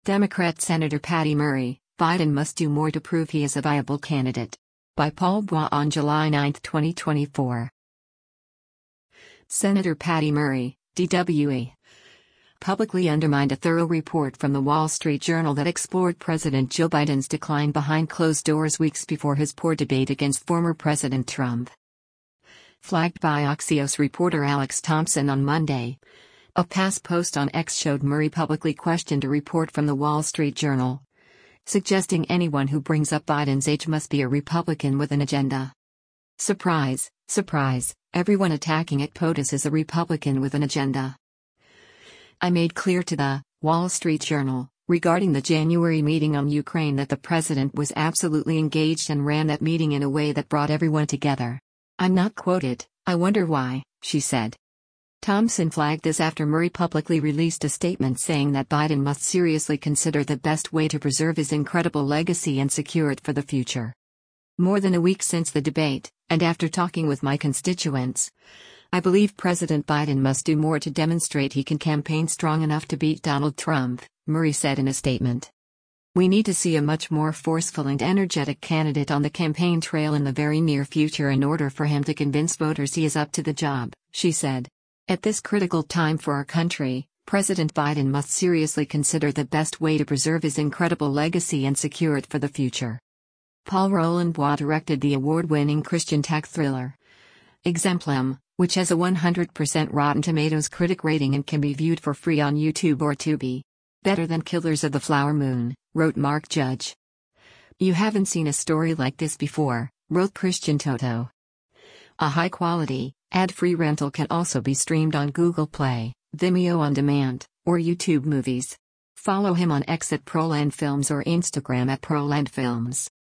Democrat Senator Patty Murray, Biden must do more to prove he is a viable candidate. By Paul Bois on July 9, 2024. Senator Patty Murray, DWE, publicly undermined a thorough report from the Wall Street Journal that explored President Joe Biden's decline behind closed doors weeks before his poor debate against former President Trump. Flagged by Axios reporter Alex Thompson on Monday, a past post on X showed Murray publicly questioned a report from the Wall Street Journal, suggesting anyone who brings up Biden's age must be a Republican with an agenda. Surprise, surprise, everyone attacking at POTUS is a Republican with an agenda. I made clear to the Wall Street Journal, regarding the January meeting on Ukraine, that the president was absolutely engaged and ran that meeting in a way that brought everyone together. I'm not quoted, I wonder why, she said. Thompson flagged this after Murray publicly released a statement saying that Biden must seriously consider the best way to preserve his incredible legacy and secure it for the future. More than a week since the debate, and after talking with my constituents, I believe President Biden must do more to demonstrate he can campaign strong enough to beat Donald Trump, Murray said in a statement. We need to see a much more forceful and energetic candidate on the campaign trail in the very near future in order for him to convince voters he is up to the job, she said. At this critical time for our country, President Biden must seriously consider the best way to preserve his incredible legacy and secure it for the future. Paul Roland Bois directed the award-winning Christian tech thriller Exemplum, which has a 100% Rotten Tomatoes critic rating and can be viewed for free on YouTube or Tubi. Better than Killers of the Flower Moon, wrote Mark Judge. You haven't seen a story like this before, wrote Christian Toto. A high-quality, ad-free rental can also be streamed on Google Play, Vimeo On Demand, or YouTube Movies. Follow him on X at Proland Films or Instagram at Proland Films.